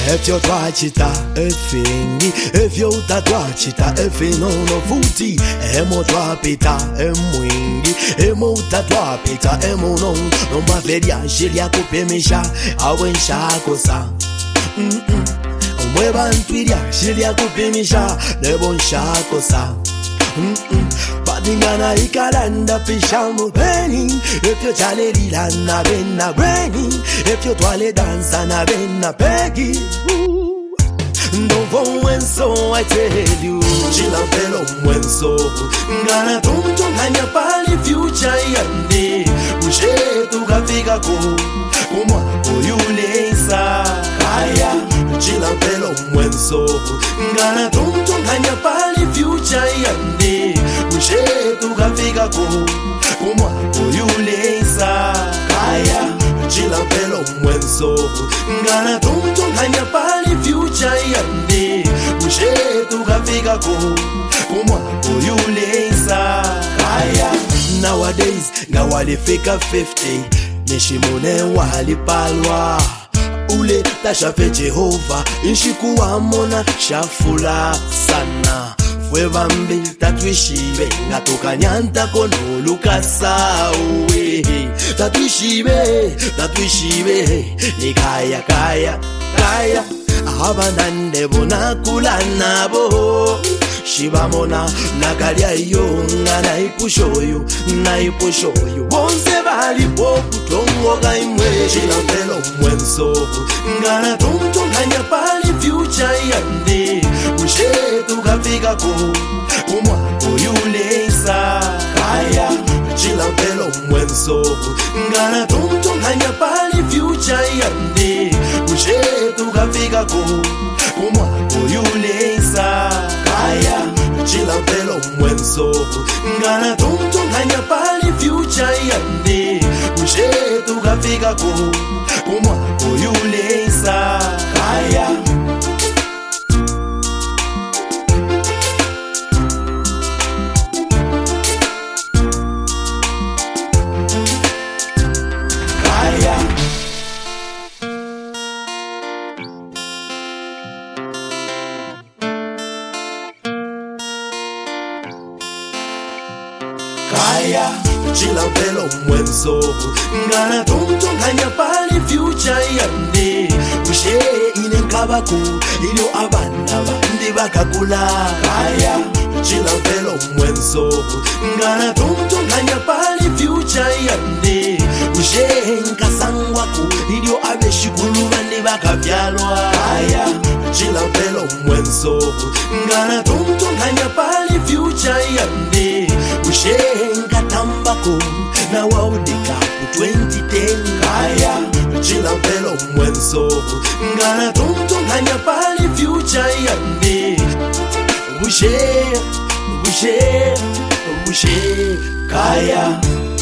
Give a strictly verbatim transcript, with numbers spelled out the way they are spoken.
Efyo twachita efingi, efyo utatwachita efinono futi. Emo twapita emwingi, emo utatwapita emo no. Nomba feria shiria kupemisha, awensha kosa. Mm-mm. Mweba ntwiria shiria kupimisha, nebonsha kosa. Mm-mm. Badingana ikalanda pishamu beni. Efyo chale lilana bena beni. Efyo twale dansa na bena pegi. Ndovo mwenso I tell you. Chila pelo mwenso. Ngana tonto kanya pali future yande. Ushe tukafika ko. Umwa uyuleza kaya. Chila pelo mwenso. Ngana tonto kanya pali future yande. Ushe tukafika ko. Umwa uyuleza kaya. Chila pelo mwenso. Ngana tonto kanya pali future yande. Ushe tukafika ko. Umwa uyuleza kaya. Nowadays ngawalifika fifty. Nishimune walipalwa. Ule tashafe Jehova. Inshikuwa mona shafula sana. Fwe vambi tatuishibe. Ngatoka nyanta kono lukasa uwe. Tatuishibe, tatuishibe. Ni kaya kaya kaya. Abanande bona kula nabo. Shiba mona nakalia yo. Ngana ipushoyo, na ipushoyo. Bonse bali poku tongo gaimwe. Chila pelo mwenso. Ngana tonto kanya pali future yande. Ushe tukafika ko. Umwa uyuleza kaya. Chila pelo mwenso. Ngana tonto kanya pali future yande. Ushe tukafika ko. Umwa uyuleza kaya. Chila pelo mwenso. Ngana tonto kanya pali future yande. Ushe tukafika ko. Umwa uyuleza kaya. Kaya, chila pelo mwenso. Ngana tonto kanya pali future yande. Ushe ine nkabako. Ilio abana bandi bakakula. Kaya, chila pelo mwenso. Ngana tonto kanya pali future yande. Ushe nkasangwako. Ilio abeshikulu bandi bakavyalwa. Kaya, chila pelo mwenso. Ngana tonto kanya pali future yande. Ushe nkatambako. Na waudika ku twenty ten. Kaya, chila pelo mwenso. Ngana tonto kanya pali future yande. Ushe, ushe, ushe, kaya.